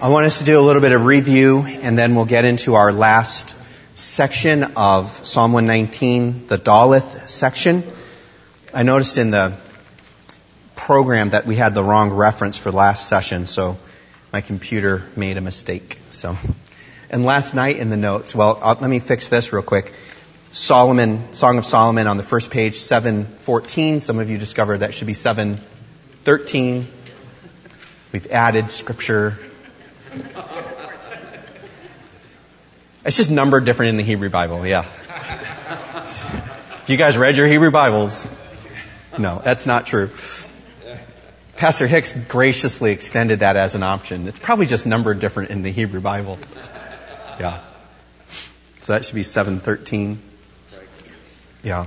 I want us to do a little bit of review, and then we'll get into our last section of Psalm 119, the Daleth section. I noticed in the program that we had the wrong reference for last session, so my computer made a mistake. And last night in the notes, let me fix this real quick. Song of Solomon on the first page, 7:14. Some of you discovered that should be 7:13. We've added scripture. It's just numbered different in the Hebrew Bible, yeah. If you guys read your Hebrew Bibles, no, that's not true. Pastor Hicks graciously extended that as an option. It's probably just numbered different in the Hebrew Bible. Yeah. So that should be 7:13. Yeah.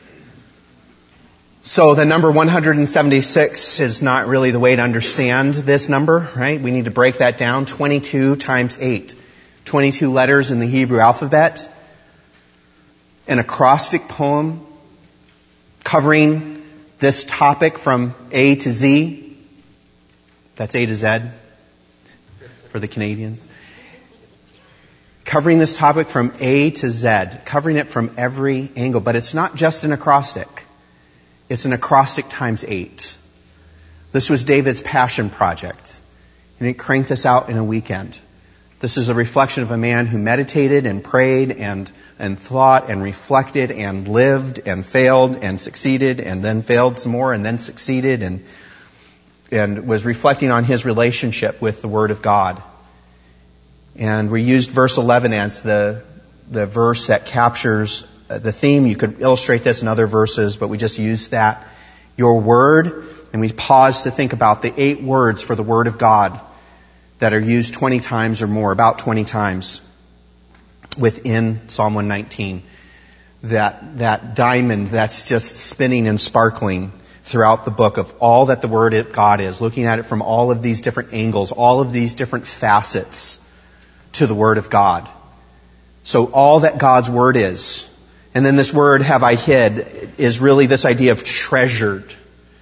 So the number 176 is not really the way to understand this number, right? We need to break that down. 22 times 8. 22 letters in the Hebrew alphabet. An acrostic poem covering this topic from A to Z. That's A to Z for the Canadians. Covering this topic from A to Z. Covering it from every angle. But it's not just an acrostic. It's an acrostic times 8. This was David's passion project. He didn't crank this out in a weekend. This is a reflection of a man who meditated and prayed and thought and reflected and lived and failed and succeeded and then failed some more and then succeeded and was reflecting on his relationship with the Word of God. And we used verse 11 as the verse that captures the theme. You could illustrate this in other verses, but we just used that. Your word, and we paused to think about the 8 words for the Word of God that are used 20 times or more, about 20 times within Psalm 119. That diamond that's just spinning and sparkling throughout the book of all that the Word of God is, looking at it from all of these different angles, all of these different facets to the Word of God. So all that God's Word is. And then this word, have I hid, is really this idea of treasured.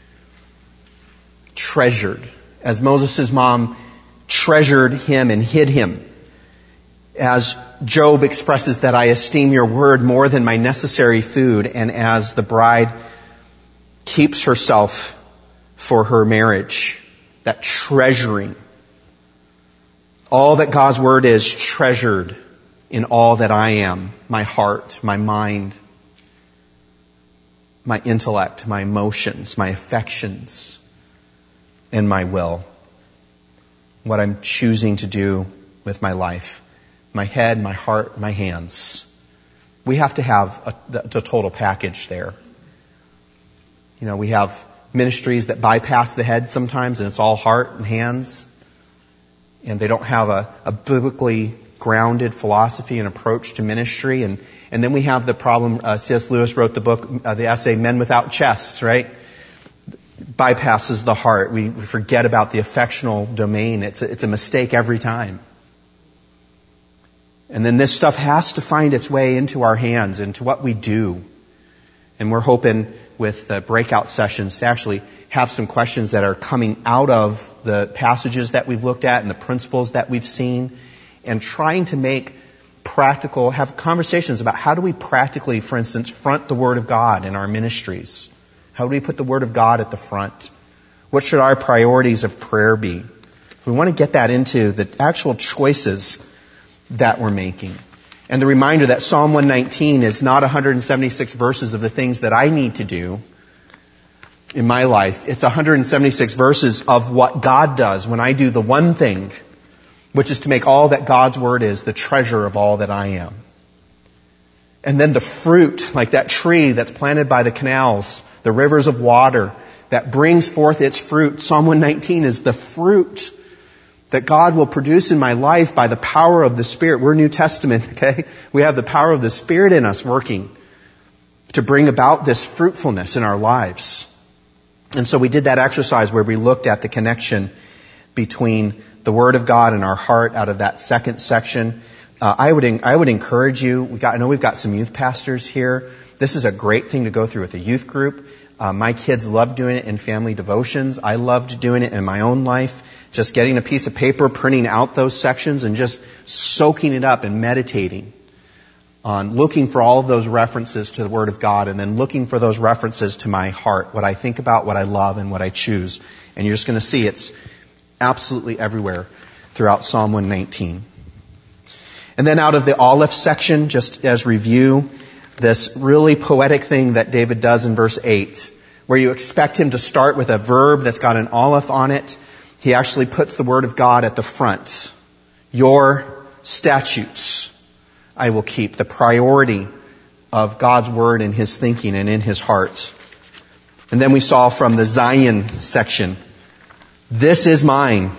Treasured. As Moses' mom treasured him and hid him. As Job expresses that I esteem your word more than my necessary food. And as the bride keeps herself for her marriage. That treasuring. All that God's word is treasured in all that I am, my heart, my mind, my intellect, my emotions, my affections, and my will. What I'm choosing to do with my life. My head, my heart, my hands. We have to have the total package there. You know, we have ministries that bypass the head sometimes, and it's all heart and hands. And they don't have a biblically grounded philosophy and approach to ministry. And then we have the problem, C.S. Lewis wrote the book, the essay, Men Without Chests, right? Bypasses the heart. We forget about the affectional domain. It's a mistake every time. And then this stuff has to find its way into our hands, into what we do. And we're hoping with the breakout sessions to actually have some questions that are coming out of the passages that we've looked at and the principles that we've seen, and trying to make practical, have conversations about how do we practically, for instance, front the Word of God in our ministries? How do we put the Word of God at the front? What should our priorities of prayer be? We want to get that into the actual choices that we're making. And the reminder that Psalm 119 is not 176 verses of the things that I need to do in my life. It's 176 verses of what God does when I do the one thing, which is to make all that God's Word is the treasure of all that I am. And then the fruit, like that tree that's planted by the canals, the rivers of water that brings forth its fruit. Psalm 119 is the fruit that God will produce in my life by the power of the Spirit. We're New Testament, okay? We have the power of the Spirit in us working to bring about this fruitfulness in our lives. And so we did that exercise where we looked at the connection between the Word of God in our heart out of that second section. I would encourage you. I know we've got some youth pastors here. This is a great thing to go through with a youth group. My kids love doing it in family devotions. I loved doing it in my own life. Just getting a piece of paper, printing out those sections, and just soaking it up and meditating on looking for all of those references to the Word of God, and then looking for those references to my heart, what I think about, what I love, and what I choose. And you're just going to see it's absolutely everywhere throughout Psalm 119. And then out of the Aleph section, just as review, this really poetic thing that David does in verse 8, where you expect him to start with a verb that's got an Aleph on it. He actually puts the Word of God at the front. Your statutes I will keep. The priority of God's Word in his thinking and in his heart. And then we saw from the Zion section, this is mine.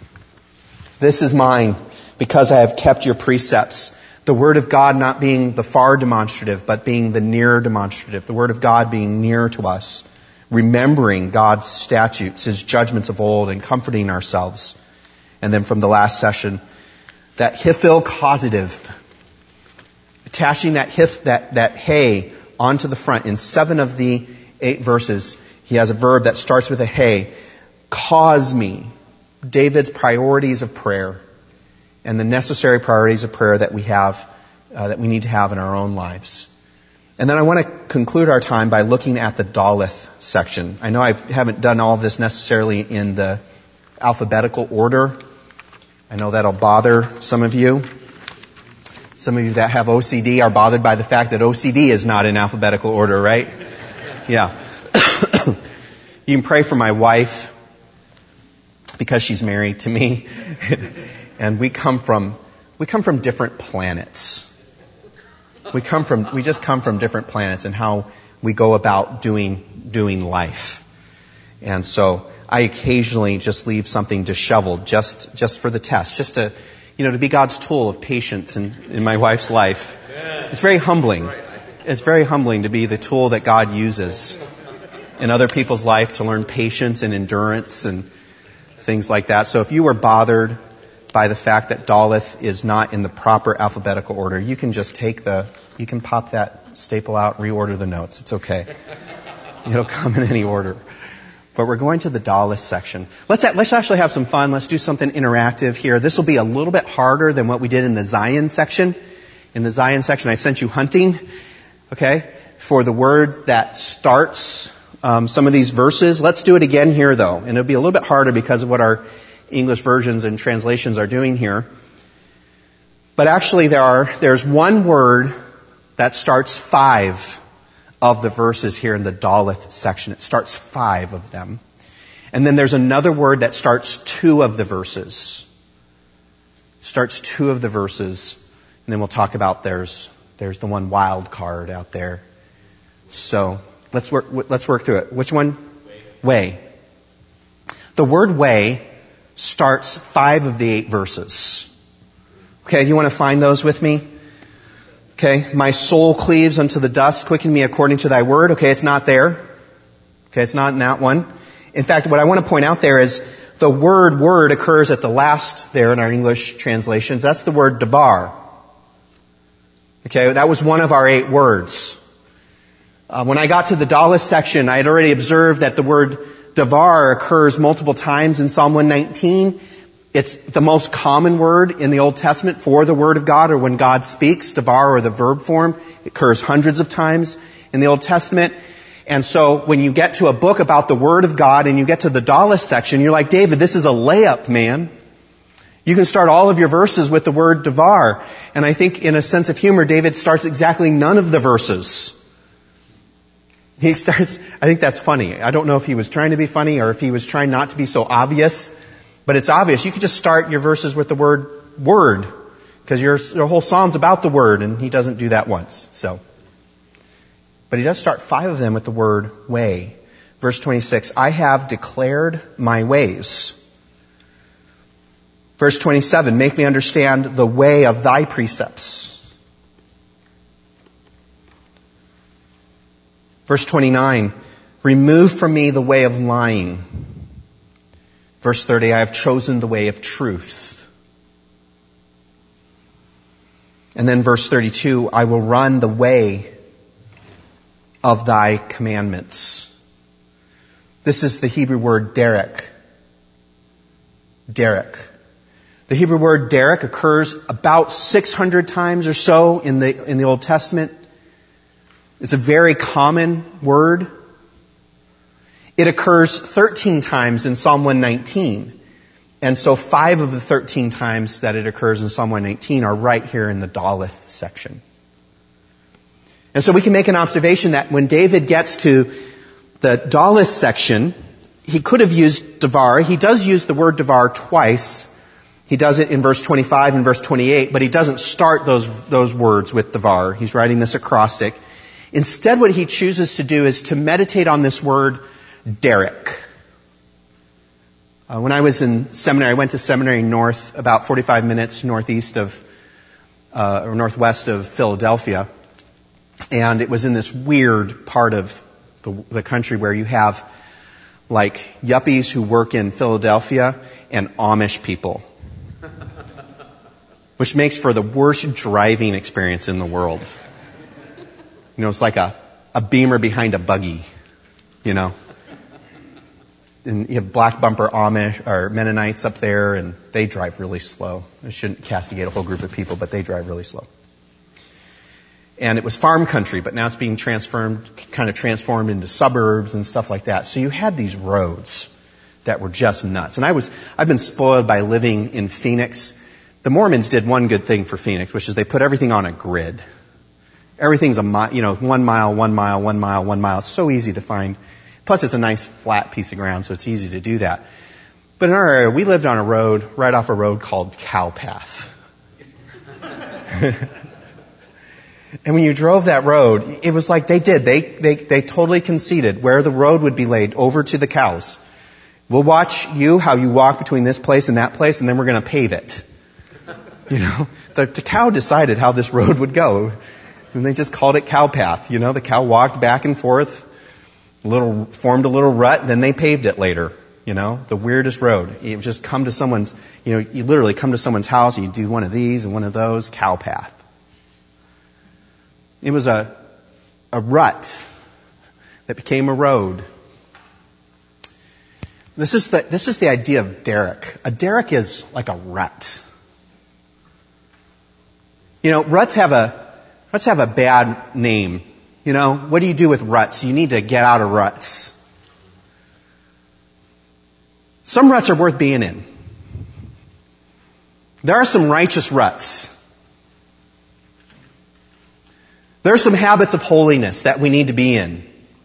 This is mine because I have kept your precepts. The Word of God not being the far demonstrative, but being the near demonstrative. The Word of God being near to us. Remembering God's statutes, his judgments of old, and comforting ourselves. And then from the last session, that hifil causative. Attaching that hey onto the front. In 7 of the 8 verses, he has a verb that starts with a hey. Cause me. David's priorities of prayer. And the necessary priorities of prayer that we have, that we need to have in our own lives. And then I want to conclude our time by looking at the Daleth section. I know I haven't done all of this necessarily in the alphabetical order. I know that'll bother some of you. Some of you that have OCD are bothered by the fact that OCD is not in alphabetical order, right? Yeah. You can pray for my wife because she's married to me. And we come from different planets. We just come from different planets and how we go about doing life. And so I occasionally just leave something disheveled just for the test, just to be God's tool of patience in my wife's life. It's very humbling. It's very humbling to be the tool that God uses in other people's life to learn patience and endurance and things like that. So if you were bothered by the fact that Daleth is not in the proper alphabetical order, you can just you can pop that staple out, reorder the notes. It's okay. It'll come in any order. But we're going to the Daleth section. Let's actually have some fun. Let's do something interactive here. This will be a little bit harder than what we did in the Zion section. In the Zion section, I sent you hunting, okay, for the word that starts some of these verses. Let's do it again here, though. And it'll be a little bit harder because of what our English versions and translations are doing here. But actually there's one word that starts 5 of the verses here in the Daleth section. It starts 5 of them. And then there's another word that starts 2 of the verses. Starts 2 of the verses. And then we'll talk about there's the one wild card out there. So let's work through it. Which one? Way. The word way starts 5 of the 8 verses. Okay, you want to find those with me? Okay, my soul cleaves unto the dust, quicken me according to thy word. Okay, it's not there. Okay, it's not in that one. In fact, what I want to point out there is the word occurs at the last there in our English translations. That's the word devar. Okay, that was one of our 8 words. When I got to the Daleth section, I had already observed that the word devar occurs multiple times in Psalm 119. It's the most common word in the Old Testament for the Word of God, or when God speaks, devar, or the verb form. It occurs hundreds of times in the Old Testament. And so when you get to a book about the Word of God and you get to the Daleth section, you're like, David, this is a layup, man. You can start all of your verses with the word devar. And I think in a sense of humor, David starts exactly none of the verses. I think that's funny. I don't know if he was trying to be funny or if he was trying not to be so obvious. But it's obvious. You could just start your verses with the word, because your whole psalm's about the word, and he doesn't do that once. But he does start 5 of them with the word way. Verse 26, I have declared my ways. Verse 27, make me understand the way of thy precepts. Verse 29, remove from me the way of lying. Verse 30, I have chosen the way of truth. And then verse 32, I will run the way of thy commandments. This is the Hebrew word derek. Derek. The Hebrew word derek occurs about 600 times or so in the Old Testament. It's a very common word. It occurs 13 times in Psalm 119. And so 5 of the 13 times that it occurs in Psalm 119 are right here in the Daleth section. And so we can make an observation that when David gets to the Daleth section, he could have used Devar. He does use the word Devar twice. He does it in verse 25 and verse 28, but he doesn't start those words with Devar. He's writing this acrostic. Instead, what he chooses to do is to meditate on this word derek. When I was in seminary, I went to seminary north, about 45 minutes northwest of Philadelphia. And it was in this weird part of the country where you have like yuppies who work in Philadelphia and Amish people. Which makes for the worst driving experience in the world. You know, it's like a Beamer behind a buggy, you know. And you have black bumper Amish or Mennonites up there, and they drive really slow. I shouldn't castigate a whole group of people, but they drive really slow. And it was farm country, but now it's being transformed into suburbs and stuff like that. So you had these roads that were just nuts. And I've been spoiled by living in Phoenix. The Mormons did one good thing for Phoenix, which is they put everything on a grid. Everything's 1 mile, 1 mile, 1 mile, 1 mile, 1 mile. It's so easy to find. Plus, it's a nice flat piece of ground, so it's easy to do that. But in our area, we lived on a road, right off a road called Cowpath. And when you drove that road, it was like they totally conceded where the road would be laid over to the cows. We'll watch how you walk between this place and that place, and then we're going to pave it. You know, the cow decided how this road would go. And they just called it Cowpath. You know, the cow walked back and forth, formed a little rut, then they paved it later. You know, the weirdest road. You just come to someone's, you literally come to someone's house and you do one of these and one of those, Cowpath. It was a rut that became a road. This is the idea of derrick. A derrick is like a rut. You know, ruts have a bad name. You know, what do you do with ruts? You need to get out of ruts. Some ruts are worth being in. There are some righteous ruts. There are some habits of holiness that we need to be in.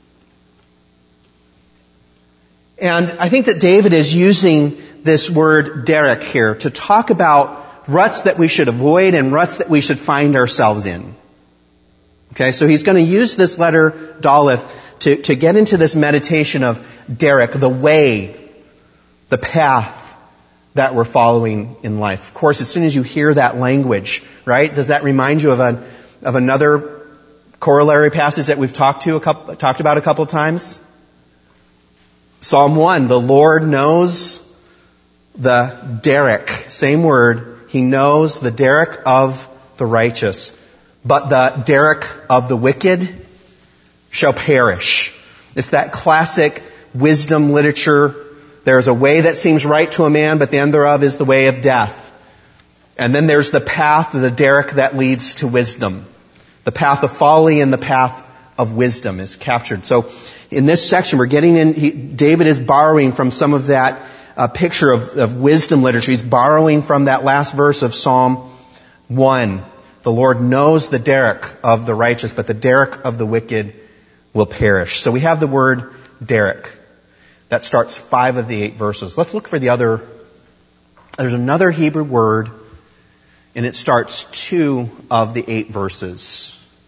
And I think that David is using this word derrick here to talk about ruts that we should avoid and ruts that we should find ourselves in. Okay, so he's going to use this letter, Daleth, to get into this meditation of derrick, the way, the path that we're following in life. Of course, as soon as you hear that language, right, does that remind you of another corollary passage that we've talked about a couple times? Psalm 1, the Lord knows the derrick, same word, He knows the derrick of the righteous, but the derrick of the wicked shall perish. It's that classic wisdom literature. There's a way that seems right to a man, but the end thereof is the way of death. And then there's the path, the derrick that leads to wisdom. The path of folly and the path of wisdom is captured. So in this section, we're getting in, David is borrowing from some of that picture of wisdom literature. He's borrowing from that last verse of Psalm 1. The Lord knows the derrick of the righteous, but the derrick of the wicked will perish. So we have the word derrick. That starts 5 of the 8 verses. Let's look for the other. There's another Hebrew word, and it starts 2 of the 8 verses.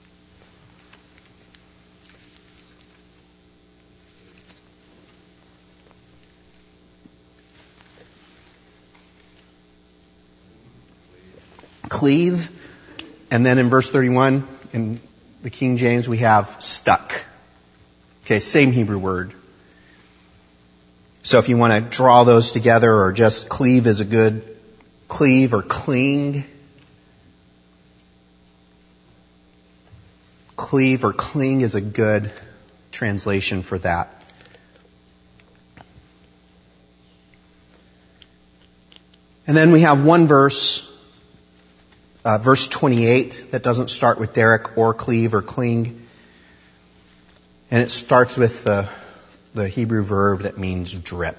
Cleave. And then in verse 31, in the King James, we have stuck. Okay, same Hebrew word. So if you want to draw those together, or just cleave is a good, cleave or cling. Cleave or cling is a good translation for that. And then we have one verse, verse 28, that doesn't start with Derek or cleave or cling. And it starts with the Hebrew verb that means drip.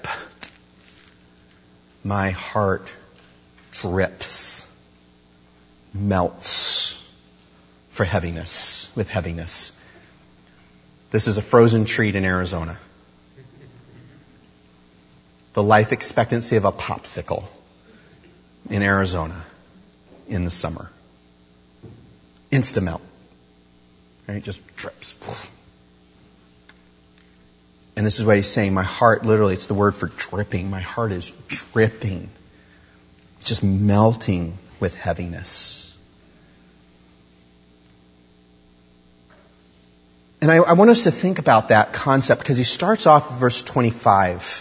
My heart drips, melts for heaviness, with heaviness. This is a frozen treat in Arizona. The life expectancy of a popsicle in Arizona in the summer. Insta-melt. Right? Just drips. And this is what he's saying. My heart, literally, it's the word for dripping. My heart is dripping. It's just melting with heaviness. And I want us to think about that concept, because he starts off with verse 25.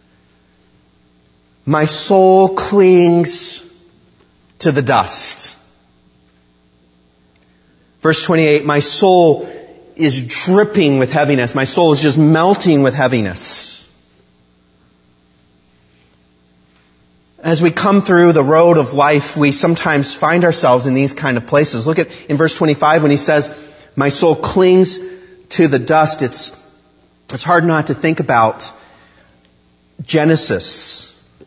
My soul clings to the dust. Verse 28, my soul is dripping with heaviness. My soul is just melting with heaviness. As we come through the road of life, we sometimes find ourselves in these kind of places. Look at in verse 25 when he says, my soul clings to the dust. It's hard not to think about Genesis.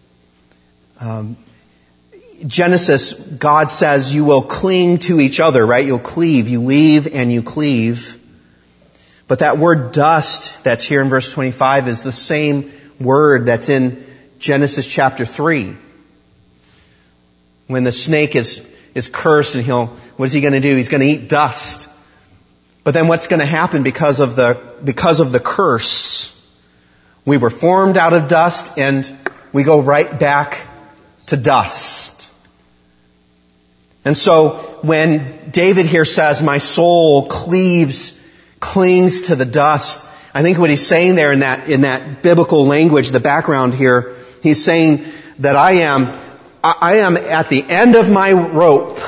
Genesis, God says you will cling to each other, right? You'll cleave. You leave and you cleave. But that word dust that's here in verse 25 is the same word that's in Genesis chapter 3. When the snake is cursed and what is he going to do? He's going to eat dust. But then what's going to happen because of the curse? We were formed out of dust and we go right back to dust. And so when David here says, my soul clings to the dust, I think what he's saying there in that biblical language, the background here, he's saying that I am at the end of my rope.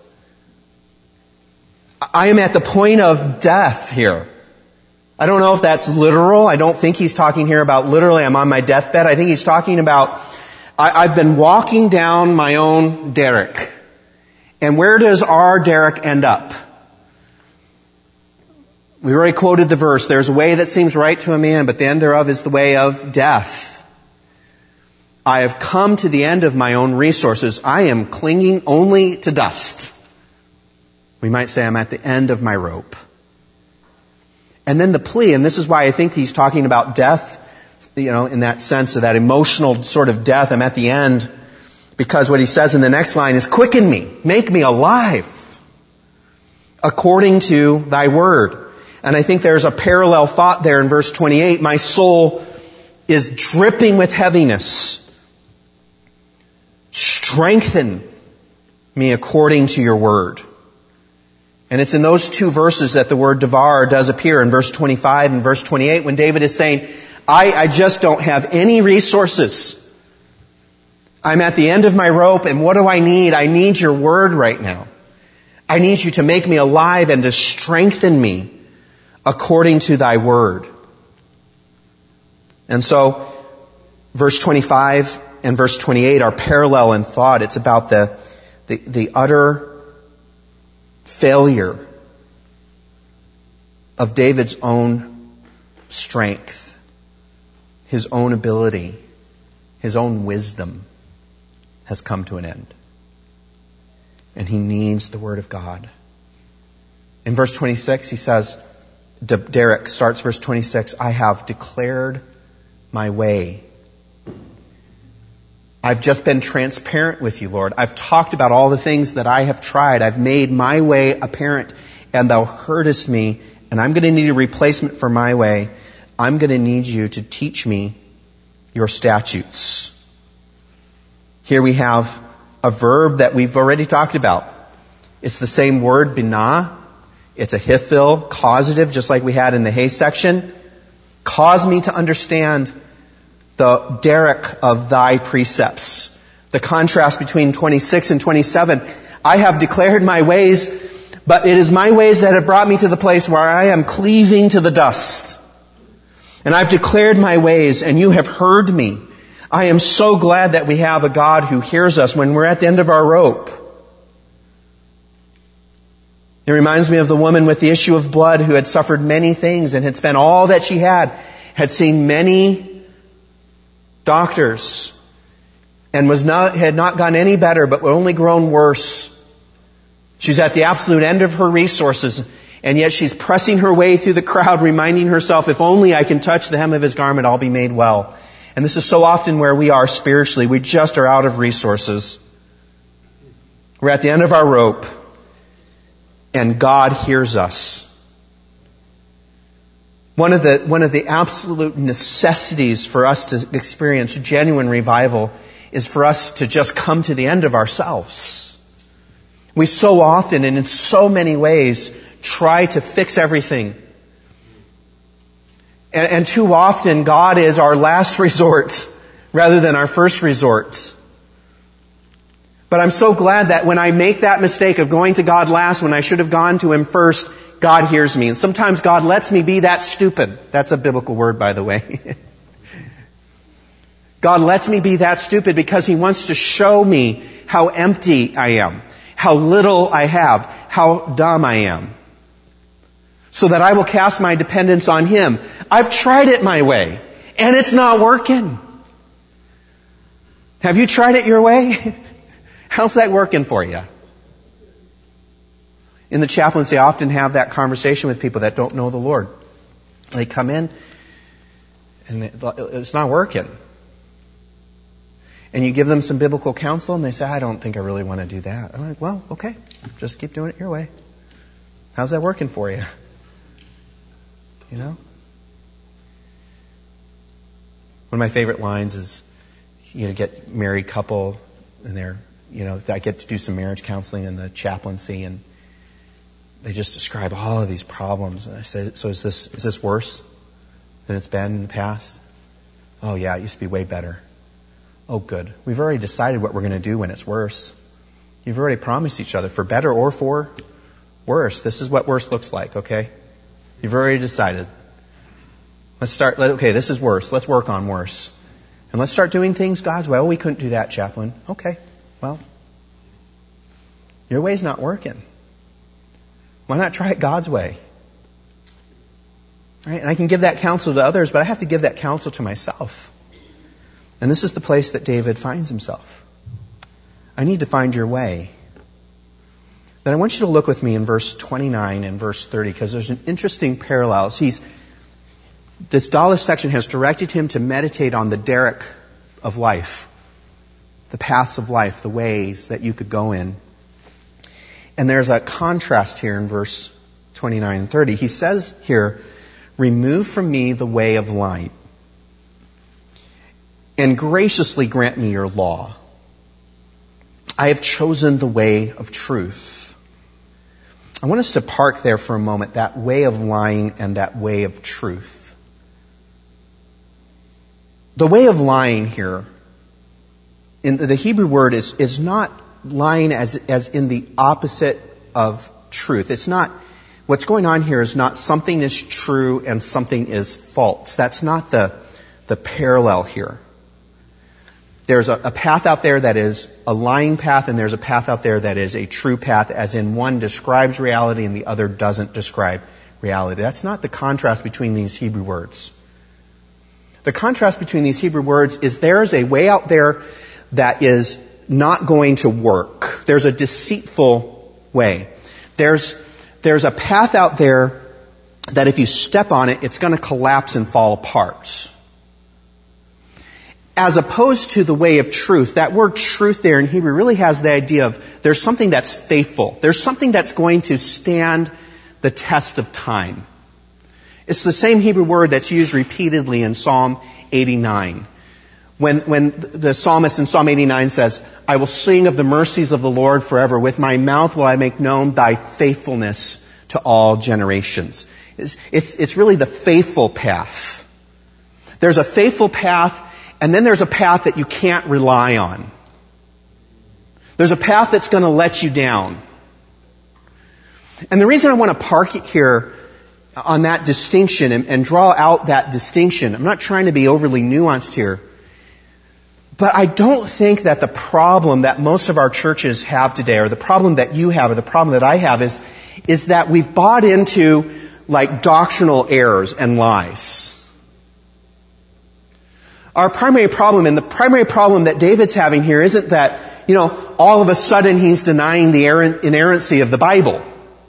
I am at the point of death here. I don't know if that's literal. I don't think he's talking here about literally I'm on my deathbed. I think he's talking about I've been walking down my own derrick. And where does our derrick end up? We already quoted the verse. There's a way that seems right to a man, but the end thereof is the way of death. I have come to the end of my own resources. I am clinging only to dust. We might say I'm at the end of my rope. And then the plea, and this is why I think he's talking about death, in that sense of that emotional sort of death. I'm at the end because what he says in the next line is, quicken me, make me alive according to thy word. And I think there's a parallel thought there in verse 28. My soul is dripping with heaviness. Strengthen me according to your word. And it's in those two verses that the word devar does appear, in verse 25 and verse 28, when David is saying, I just don't have any resources. I'm at the end of my rope, and what do I need? I need your word right now. I need you to make me alive and to strengthen me according to thy word. And so, verse 25 and verse 28 are parallel in thought. It's about the utter failure of David's own strength, his own ability, his own wisdom has come to an end. And he needs the word of God. In verse 26, he says, Derek starts verse 26, I have declared my way. I've just been transparent with you, Lord. I've talked about all the things that I have tried. I've made my way apparent, and thou heardest me, and I'm going to need a replacement for my way. I'm going to need you to teach me your statutes. Here we have a verb that we've already talked about. It's the same word, binah. It's a hifil, causative, just like we had in the hay section. Cause me to understand the derrick of thy precepts. The contrast between 26 and 27. I have declared my ways, but it is my ways that have brought me to the place where I am cleaving to the dust. And I've declared my ways, and you have heard me. I am so glad that we have a God who hears us when we're at the end of our rope. It reminds me of the woman with the issue of blood who had suffered many things and had spent all that she had seen many doctors, and had not gone any better, but only grown worse. She's at the absolute end of her resources, and yet she's pressing her way through the crowd, reminding herself, if only I can touch the hem of his garment, I'll be made well. And this is so often where we are spiritually. We just are out of resources. We're at the end of our rope, and God hears us. One of the absolute necessities for us to experience genuine revival is for us to just come to the end of ourselves. We so often and in so many ways try to fix everything. And too often God is our last resort rather than our first resort. But I'm so glad that when I make that mistake of going to God last when I should have gone to Him first, God hears me. And sometimes God lets me be that stupid. That's a biblical word, by the way. God lets me be that stupid because He wants to show me how empty I am, how little I have, how dumb I am, so that I will cast my dependence on Him. I've tried it my way, and it's not working. Have you tried it your way? How's that working for you? In the chaplaincy, I often have that conversation with people that don't know the Lord. They come in, and it's not working. And you give them some biblical counsel, and they say, I don't think I really want to do that. I'm like, well, okay, just keep doing it your way. How's that working for you? You know? One of my favorite lines is, get married couple, and I get to do some marriage counseling in the chaplaincy, and they just describe all of these problems. And I say, so is this worse than it's been in the past? Oh yeah, it used to be way better. Oh good. We've already decided what we're going to do when it's worse. You've already promised each other for better or for worse. This is what worse looks like, okay? You've already decided. Let's start, okay, this is worse. Let's work on worse. And let's start doing things God's way. Oh, we couldn't do that, chaplain. Okay, well, your way's not working. Why not try it God's way? Right? And I can give that counsel to others, but I have to give that counsel to myself. And this is the place that David finds himself. I need to find your way. Then I want you to look with me in verse 29 and verse 30, because there's an interesting parallel. This Dalish section has directed him to meditate on the derrick of life, the paths of life, the ways that you could go in. And there's a contrast here in verse 29 and 30. He says here, remove from me the way of light, and graciously grant me your law. I have chosen the way of truth. I want us to park there for a moment, that way of lying and that way of truth. The way of lying here, in the Hebrew word is not lying as in the opposite of truth. It's not, what's going on here is not something is true and something is false. That's not the parallel here. There's a path out there that is a lying path, and there's a path out there that is a true path, as in one describes reality and the other doesn't describe reality. That's not the contrast between these Hebrew words. The contrast between these Hebrew words is there's a way out there that is not going to work. There's a deceitful way. There's a path out there that if you step on it, it's going to collapse and fall apart. As opposed to the way of truth, that word truth there in Hebrew really has the idea of there's something that's faithful. There's something that's going to stand the test of time. It's the same Hebrew word that's used repeatedly in Psalm 89. When the psalmist in Psalm 89 says, I will sing of the mercies of the Lord forever. With my mouth will I make known thy faithfulness to all generations. It's really the faithful path. There's a faithful path, And then there's a path that you can't rely on. There's a path that's going to let you down. And the reason I want to park it here on that distinction and draw out that distinction, I'm not trying to be overly nuanced here, but I don't think that the problem that most of our churches have today, or the problem that you have, or the problem that I have, is that we've bought into like doctrinal errors and lies. Our primary problem, and the primary problem that David's having here, isn't that, all of a sudden he's denying the inerrancy of the Bible.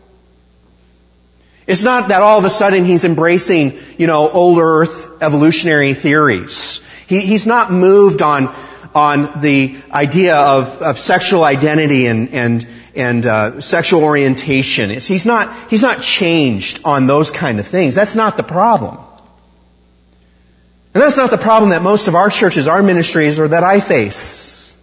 It's not that all of a sudden he's embracing, old earth evolutionary theories. He's not moved on the idea of sexual identity and sexual orientation. He's not changed on those kind of things. That's not the problem. And that's not the problem that most of our churches, our ministries, or that I face.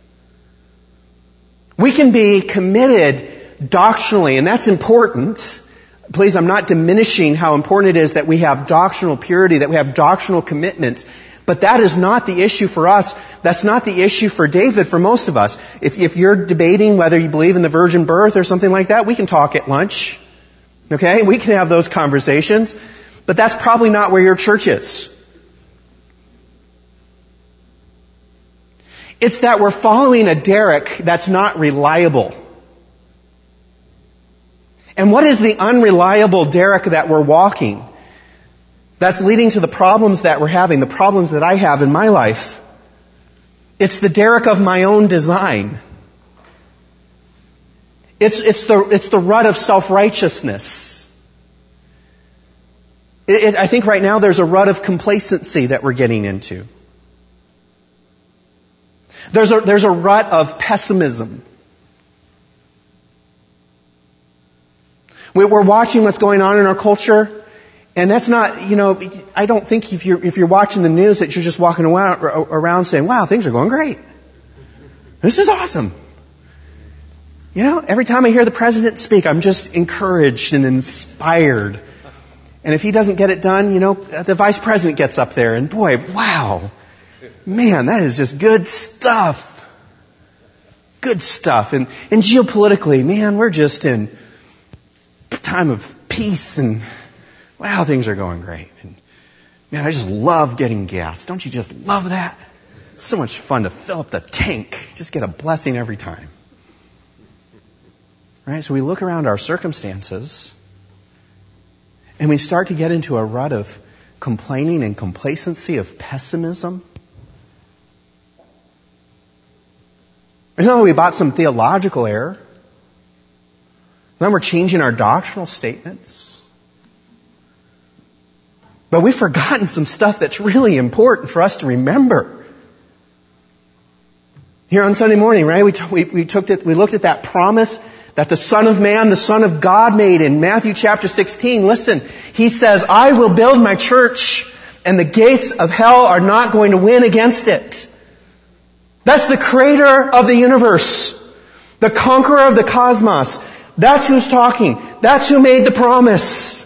We can be committed doctrinally, and that's important. Please, I'm not diminishing how important it is that we have doctrinal purity, that we have doctrinal commitment. But that is not the issue for us. That's not the issue for David, for most of us. If you're debating whether you believe in the virgin birth or something like that, we can talk at lunch. Okay? We can have those conversations. But that's probably not where your church is. It's that we're following a derrick that's not reliable. And what is the unreliable derrick that we're walking? That's leading to the problems that we're having, the problems that I have in my life. It's the derrick of my own design. It's the rut of self-righteousness. I think right now there's a rut of complacency that we're getting into. There's a rut of pessimism. We're watching what's going on in our culture, and that's not, I don't think if you're watching the news that you're just walking around saying, wow, things are going great. This is awesome. Every time I hear the president speak, I'm just encouraged and inspired. And if he doesn't get it done, the vice president gets up there, and boy, wow. Man, that is just good stuff. Good stuff. And geopolitically, man, we're just in time of peace and wow, things are going great. And man, I just love getting gas. Don't you just love that? It's so much fun to fill up the tank. Just get a blessing every time. Right? So we look around our circumstances and we start to get into a rut of complaining and complacency, of pessimism. It's not that we bought some theological error. Then we're changing our doctrinal statements. But we've forgotten some stuff that's really important for us to remember. Here on Sunday morning, right, we looked at that promise that the Son of Man, the Son of God made in Matthew chapter 16. Listen, He says, I will build my church, and the gates of hell are not going to win against it. That's the creator of the universe, the conqueror of the cosmos. That's who's talking. That's who made the promise.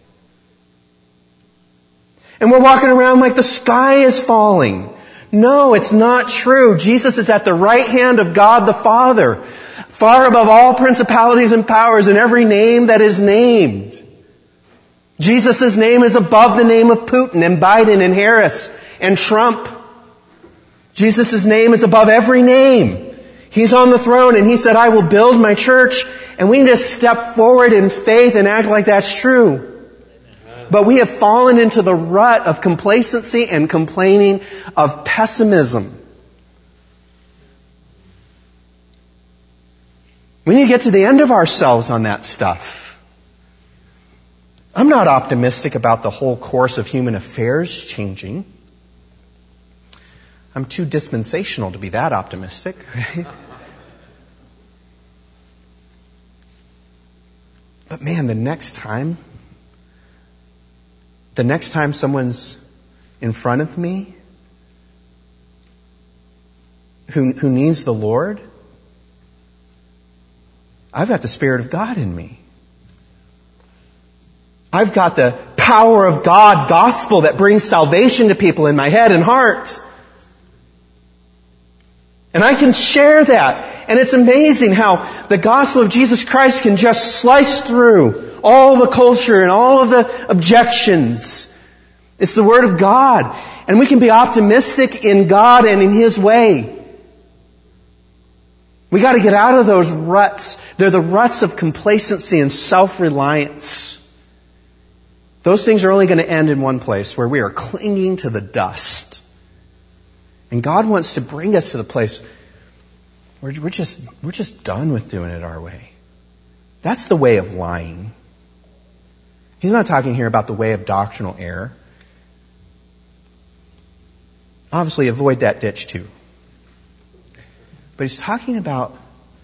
And we're walking around like the sky is falling. No, it's not true. Jesus is at the right hand of God the Father, far above all principalities and powers and every name that is named. Jesus' name is above the name of Putin and Biden and Harris and Trump. Jesus' name is above every name. He's on the throne, and He said, I will build my church. And we need to step forward in faith and act like that's true. But we have fallen into the rut of complacency and complaining, of pessimism. We need to get to the end of ourselves on that stuff. I'm not optimistic about the whole course of human affairs changing. I'm too dispensational to be that optimistic. But man, the next time someone's in front of me who needs the Lord, I've got the Spirit of God in me. I've got the power of God gospel that brings salvation to people in my head and heart. And I can share that. And it's amazing how the gospel of Jesus Christ can just slice through all the culture and all of the objections. It's the Word of God. And we can be optimistic in God and in His way. We got to get out of those ruts. They're the ruts of complacency and self-reliance. Those things are only going to end in one place, where we are clinging to the dust. And God wants to bring us to the place where we're just done with doing it our way. That's the way of lying. He's not talking here about the way of doctrinal error. Obviously, avoid that ditch too. But he's talking about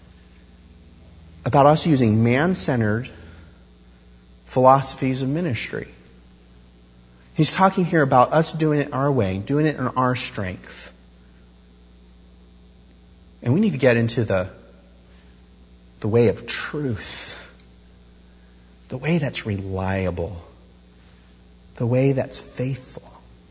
us using man-centered philosophies of ministry. He's talking here about us doing it our way, doing it in our strength. And we need to get into the way of truth. The way that's reliable. The way that's faithful.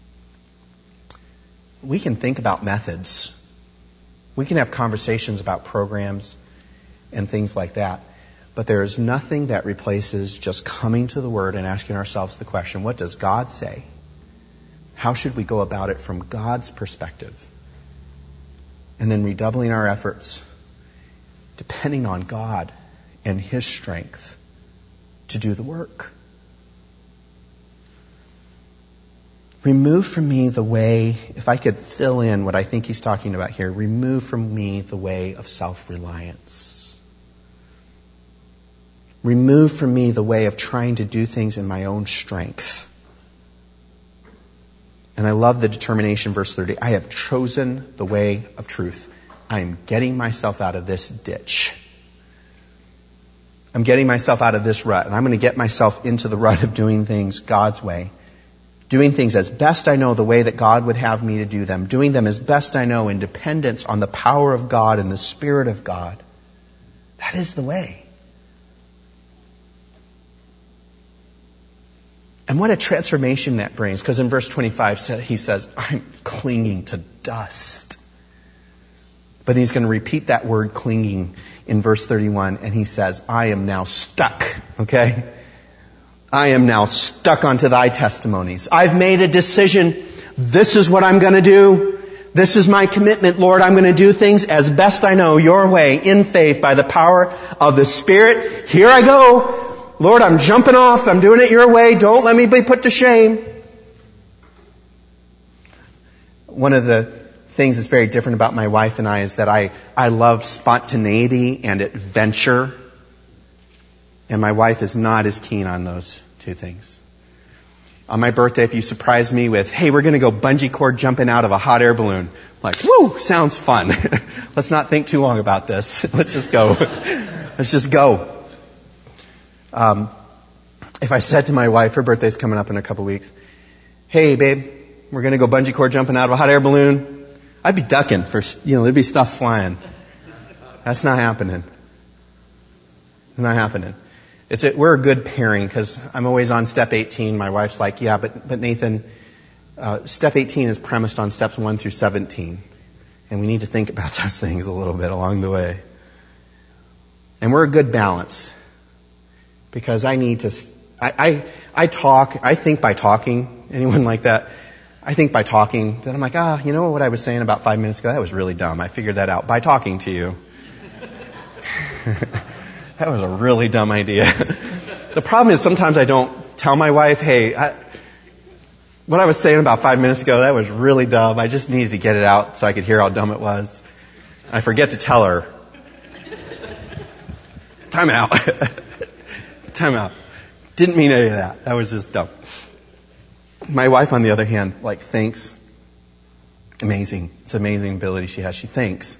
We can think about methods. We can have conversations about programs and things like that. But there is nothing that replaces just coming to the Word and asking ourselves the question, what does God say? How should we go about it from God's perspective? And then redoubling our efforts, depending on God and His strength to do the work. Remove from me the way, if I could fill in what I think he's talking about here, remove from me the way of self-reliance. Remove from me the way of trying to do things in my own strength. And I love the determination, verse 30. I have chosen the way of truth. I am getting myself out of this ditch. I'm getting myself out of this rut. And I'm going to get myself into the rut of doing things God's way. Doing things as best I know the way that God would have me to do them. Doing them as best I know in dependence on the power of God and the Spirit of God. That is the way. And what a transformation that brings. Because in verse 25, he says, I'm clinging to dust. But he's going to repeat that word clinging in verse 31. And he says, I am now stuck. Okay? I am now stuck onto thy testimonies. I've made a decision. This is what I'm going to do. This is my commitment, Lord. I'm going to do things as best I know your way in faith by the power of the Spirit. Here I go. Lord, I'm jumping off. I'm doing it your way. Don't let me be put to shame. One of the things that's very different about my wife and I is that I love spontaneity and adventure. And my wife is not as keen on those two things. On my birthday, if you surprise me with, hey, we're going to go bungee cord jumping out of a hot air balloon. I'm like, woo, sounds fun. Let's not think too long about this. Let's just go. Let's just go. If I said to my wife, her birthday's coming up in a couple weeks, hey, babe, we're going to go bungee cord jumping out of a hot air balloon. I'd be ducking for, there'd be stuff flying. That's not happening. It's not happening. We're a good pairing because I'm always on step 18. My wife's like, yeah, but Nathan, step 18 is premised on steps 1 through 17. And we need to think about those things a little bit along the way. And we're a good balance. Because I need to, I talk, I think by talking. Anyone like that? I think by talking. Then I'm like, you know what I was saying about 5 minutes ago? That was really dumb. I figured that out by talking to you. That was a really dumb idea. The problem is sometimes I don't tell my wife, hey, what I was saying about 5 minutes ago, that was really dumb. I just needed to get it out so I could hear how dumb it was. I forget to tell her. Time out. Time out. Didn't mean any of that. That was just dumb. My wife, on the other hand, thinks. Amazing. It's an amazing ability she has. She thinks.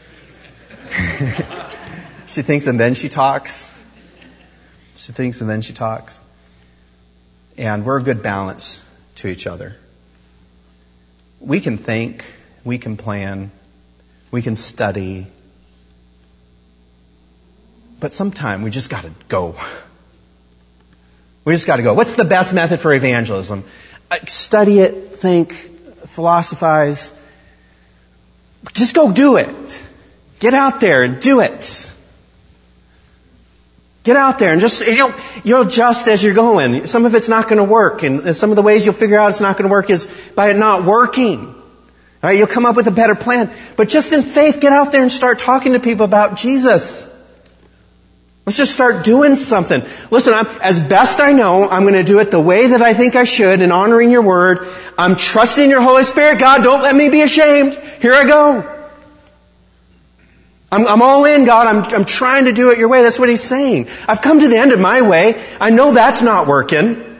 She thinks and then she talks. She thinks and then she talks. And we're a good balance to each other. We can think. We can plan. We can study. But sometime we just got to go. We just got to go. What's the best method for evangelism? Study it, think, philosophize. Just go do it. Get out there and do it. Get out there and just, you'll adjust as you're going. Some of it's not going to work. And some of the ways you'll figure out it's not going to work is by it not working. All right, you'll come up with a better plan. But just in faith, get out there and start talking to people about Jesus. Let's just start doing something. Listen, as best I know, I'm going to do it the way that I think I should in honoring your word. I'm trusting your Holy Spirit. God, don't let me be ashamed. Here I go. I'm all in, God. I'm trying to do it your way. That's what he's saying. I've come to the end of my way. I know that's not working.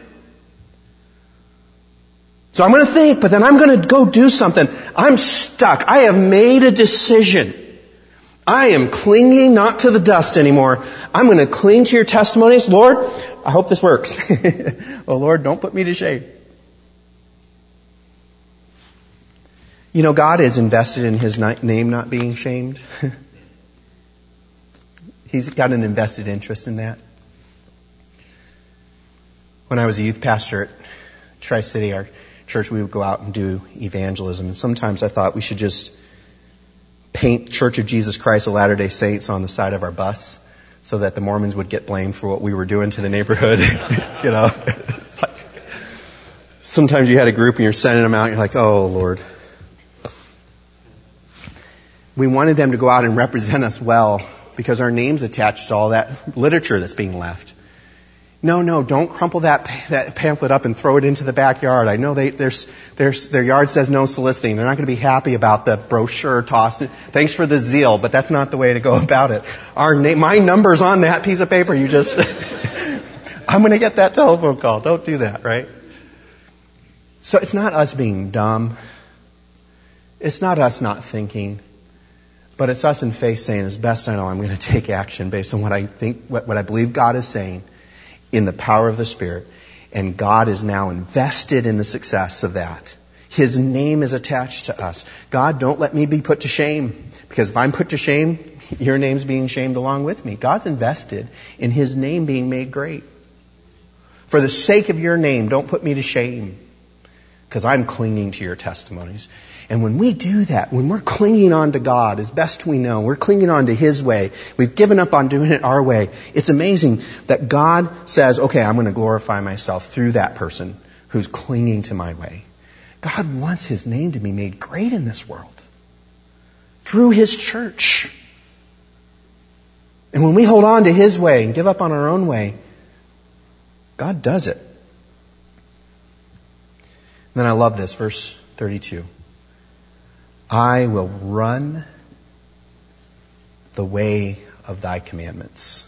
So I'm going to think, but then I'm going to go do something. I'm stuck. I have made a decision. I am clinging not to the dust anymore. I'm going to cling to your testimonies. Lord, I hope this works. Oh, Lord, don't put me to shame. You know, God is invested in his name not being shamed. He's got an invested interest in that. When I was a youth pastor at Tri-City, our church, we would go out and do evangelism. And sometimes I thought we should just paint Church of Jesus Christ of Latter-day Saints on the side of our bus so that the Mormons would get blamed for what we were doing to the neighborhood. It's like, sometimes you had a group and you're sending them out and you're like, oh, Lord. We wanted them to go out and represent us well because our name's attached to all that literature that's being left. No, don't crumple that pamphlet up and throw it into the backyard. I know their yard says no soliciting. They're not going to be happy about the brochure tossed. Thanks for the zeal, but that's not the way to go about it. My number's on that piece of paper. You just, I'm going to get that telephone call. Don't do that, right? So it's not us being dumb. It's not us not thinking. But it's us in faith saying, as best I know, I'm going to take action based on what I think, what I believe God is saying in the power of the Spirit. And God is now invested in the success of that. His name is attached to us. God, don't let me be put to shame. Because if I'm put to shame, your name's being shamed along with me. God's invested in his name being made great. For the sake of your name, don't put me to shame. Because I'm clinging to your testimonies. And when we do that, when we're clinging on to God as best we know, we're clinging on to his way, we've given up on doing it our way, it's amazing that God says, okay, I'm going to glorify myself through that person who's clinging to my way. God wants his name to be made great in this world. Through his church. And when we hold on to his way and give up on our own way, God does it. And then I love this, verse 32. I will run the way of thy commandments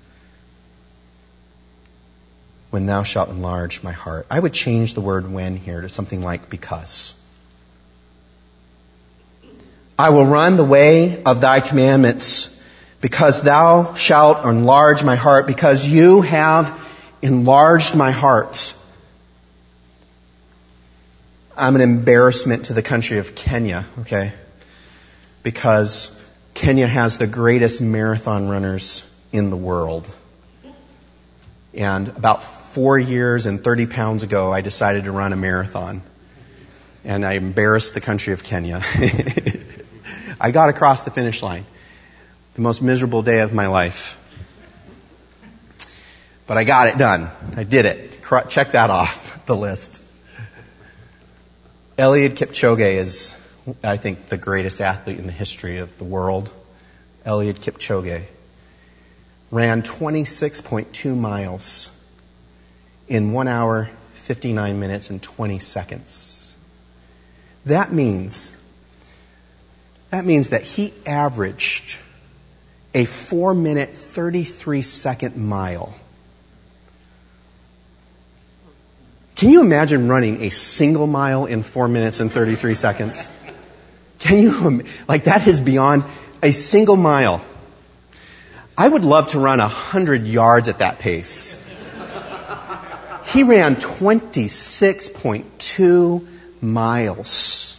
when thou shalt enlarge my heart. I would change the word when here to something like because. I will run the way of thy commandments because thou shalt enlarge my heart, because you have enlarged my heart. I'm an embarrassment to the country of Kenya, okay? Because Kenya has the greatest marathon runners in the world. And about 4 years and 30 pounds ago, I decided to run a marathon. And I embarrassed the country of Kenya. I got across the finish line. The most miserable day of my life. But I got it done. I did it. Check that off the list. Eliud Kipchoge is, I think, the greatest athlete in the history of the world. Eliud Kipchoge ran 26.2 miles in 1 hour, 59 minutes, and 20 seconds. That means that he averaged a 4-minute, 33-second mile. Can you imagine running a single mile in 4 minutes and 33 seconds? Can you, that is beyond a single mile. I would love to run 100 yards at that pace. He ran 26.2 miles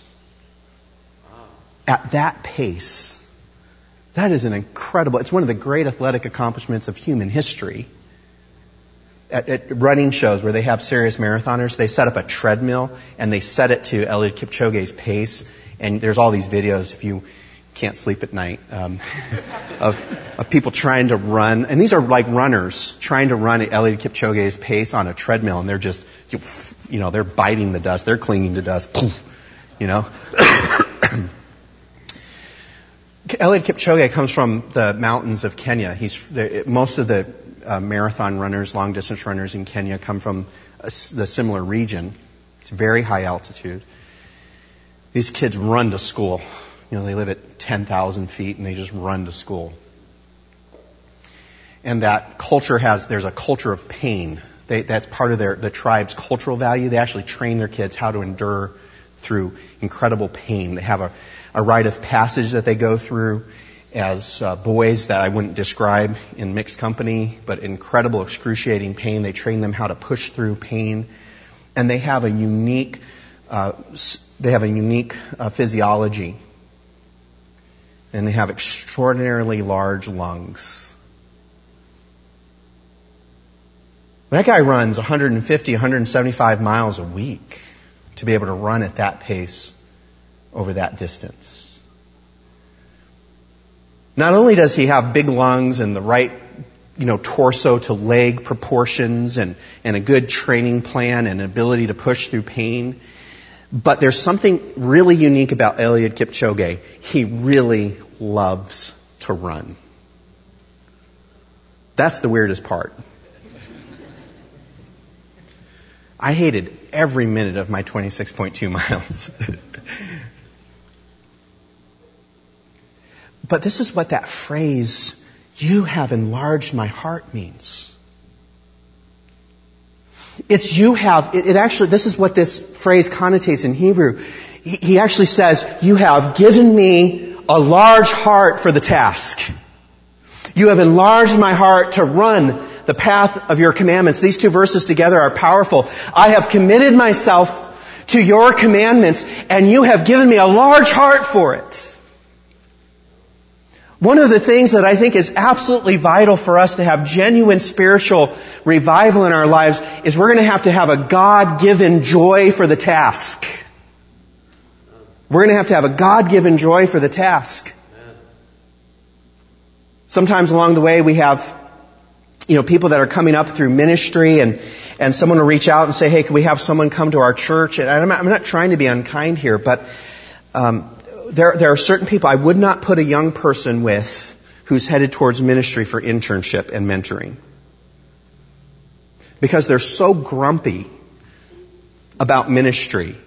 at that pace. That is it's one of the great athletic accomplishments of human history. at running shows where they have serious marathoners, they set up a treadmill and they set it to Eliud Kipchoge's pace. And there's all these videos, if you can't sleep at night, of people trying to run. And these are like runners trying to run at Eliud Kipchoge's pace on a treadmill. And they're just, they're biting the dust. They're clinging to dust. Eliud Kipchoge comes from the mountains of Kenya. Most of the marathon runners, long distance runners in Kenya come from the similar region. It's very high altitude. These kids run to school. They live at 10,000 feet and they just run to school. And that culture there's a culture of pain. That's part of the tribe's cultural value. They actually train their kids how to endure through incredible pain. They have a rite of passage that they go through as boys that I wouldn't describe in mixed company, but incredible excruciating pain. They train them how to push through pain. And they have a unique physiology. And they have extraordinarily large lungs. That guy runs 150, 175 miles a week to be able to run at that pace over that distance. Not only does he have big lungs and the right, torso to leg proportions and a good training plan and ability to push through pain, but there's something really unique about Eliud Kipchoge. He really loves to run. That's the weirdest part. I hated every minute of my 26.2 miles. But this is what that phrase, "you have enlarged my heart," means. It's this is what this phrase connotates in Hebrew. He actually says, "You have given me a large heart for the task. You have enlarged my heart to run the path of your commandments." These two verses together are powerful. I have committed myself to your commandments, and you have given me a large heart for it. One of the things that I think is absolutely vital for us to have genuine spiritual revival in our lives is we're going to have a God-given joy for the task. We're going to have a God-given joy for the task. Sometimes along the way we have, people that are coming up through ministry and someone will reach out and say, "Hey, can we have someone come to our church?" And I'm not trying to be unkind here, but there are certain people I would not put a young person with who's headed towards ministry for internship and mentoring. Because they're so grumpy about ministry.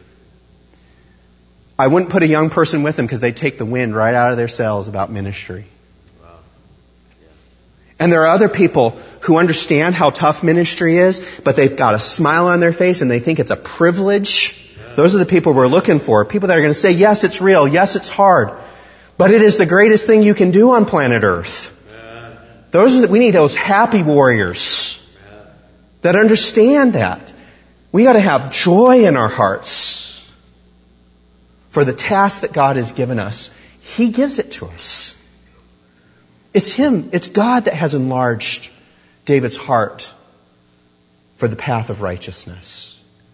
I wouldn't put a young person with them because they take the wind right out of their sails about ministry. Wow. Yeah. And there are other people who understand how tough ministry is, but they've got a smile on their face and they think it's a privilege. Those are the people we're looking for. People that are going to say, yes, it's real. Yes, it's hard. But it is the greatest thing you can do on planet Earth. We need those happy warriors that understand that. We got to have joy in our hearts for the task that God has given us. He gives it to us. It's Him. It's God that has enlarged David's heart for the path of righteousness.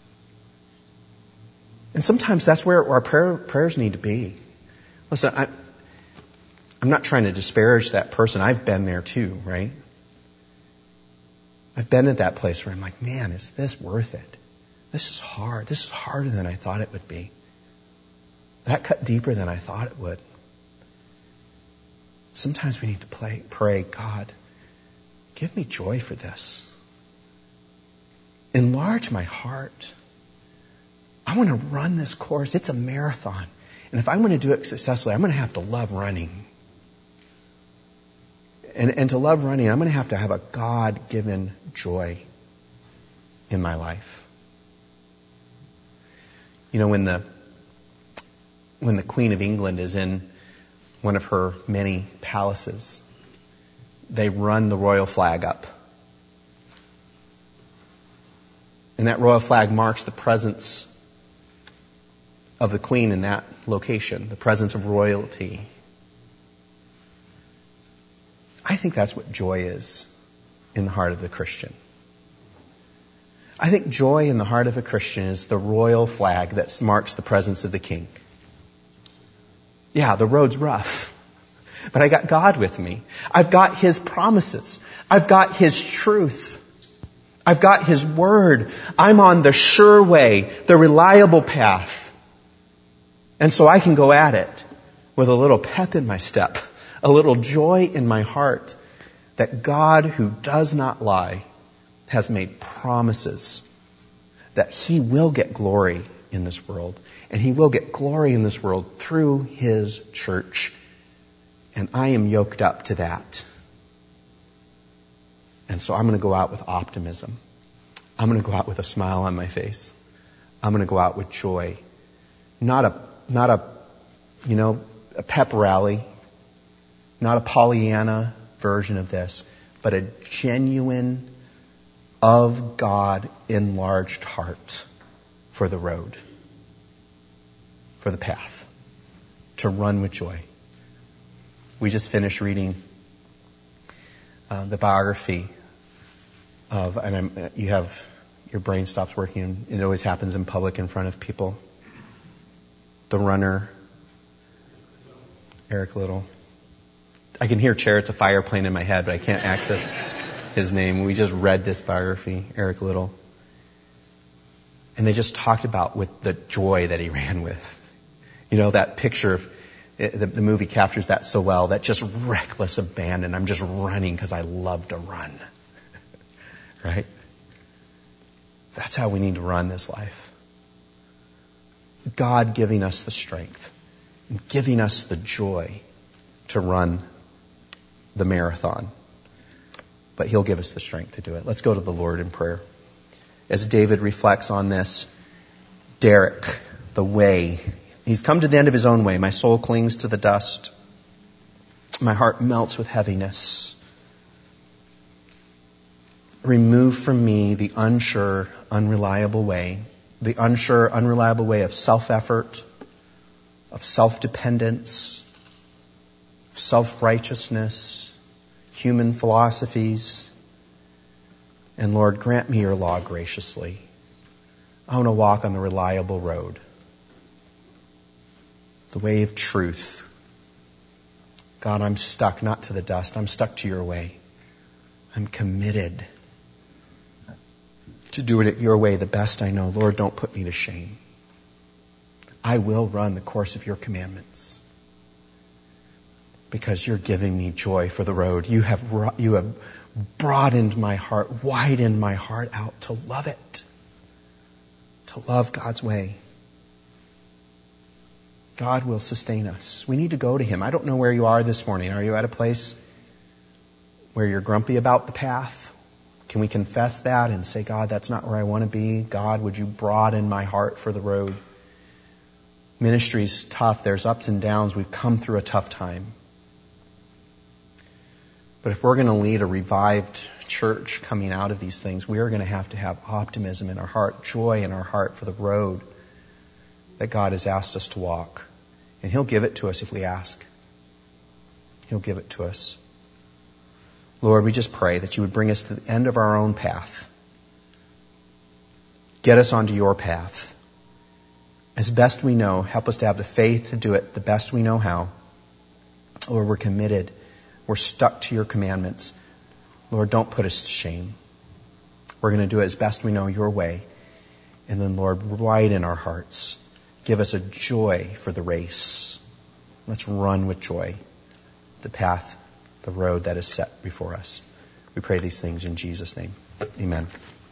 And sometimes that's where our prayers need to be. Listen, I'm not trying to disparage that person. I've been there too, right? I've been at that place where I'm like, man, is this worth it? This is hard. This is harder than I thought it would be. That cut deeper than I thought it would. Sometimes we need to pray, God, give me joy for this. Enlarge my heart. I want to run this course. It's a marathon. And if I want to do it successfully, I'm going to have to love running. And to love running, I'm going to have a God-given joy in my life. When the Queen of England is in one of her many palaces, they run the royal flag up. And that royal flag marks the presence of the Queen in that location, the presence of royalty. I think that's what joy is in the heart of the Christian. I think joy in the heart of a Christian is the royal flag that marks the presence of the King. Yeah, the road's rough, but I got God with me. I've got His promises. I've got His truth. I've got His word. I'm on the sure way, the reliable path. And so I can go at it with a little pep in my step, a little joy in my heart that God, who does not lie, has made promises that He will get glory in this world. And He will get glory in this world through His church. And I am yoked up to that. And so I'm going to go out with optimism. I'm going to go out with a smile on my face. I'm going to go out with joy. Not a pep rally. Not a Pollyanna version of this, but a genuine, of God enlarged heart for the road, for the path, to run with joy. We just finished reading the biography of, and you have, your brain stops working, and it always happens in public in front of people. The runner, Eric Liddell. I can hear Chariots of Fire playing in my head, but I can't access his name. We just read this biography, Eric Liddell. And they just talked about with the joy that he ran with. You know, that picture of, the movie captures that so well, that just reckless abandon. I'm just running because I love to run. Right? That's how we need to run this life. God giving us the strength and giving us the joy to run the marathon. But He'll give us the strength to do it. Let's go to the Lord in prayer. As David reflects on this, Derek, the way, he's come to the end of his own way. My soul clings to the dust. My heart melts with heaviness. Remove from me the unsure, unreliable way. The unsure, unreliable way of self-effort, of self-dependence, of self-righteousness, human philosophies. And Lord, grant me your law graciously. I want to walk on the reliable road, the way of truth. God, I'm stuck not to the dust. I'm stuck to your way. I'm committed to do it your way the best I know. Lord, don't put me to shame. I will run the course of your commandments because you're giving me joy for the road. You have broadened my heart, widened my heart out to love it, to love God's way. God will sustain us. We need to go to Him. I don't know where you are this morning. Are you at a place where you're grumpy about the path? Can we confess that and say, God, that's not where I want to be? God, would you broaden my heart for the road? Ministry's tough. There's ups and downs. We've come through a tough time. But if we're going to lead a revived church coming out of these things, we are going to have optimism in our heart, joy in our heart for the road that God has asked us to walk. And He'll give it to us if we ask. He'll give it to us. Lord, we just pray that you would bring us to the end of our own path. Get us onto your path. As best we know, help us to have the faith to do it the best we know how. Lord, we're committed. We're stuck to your commandments. Lord, don't put us to shame. We're going to do it as best we know your way. And then, Lord, widen our hearts. Give us a joy for the race. Let's run with joy the path, the road that is set before us. We pray these things in Jesus' name. Amen.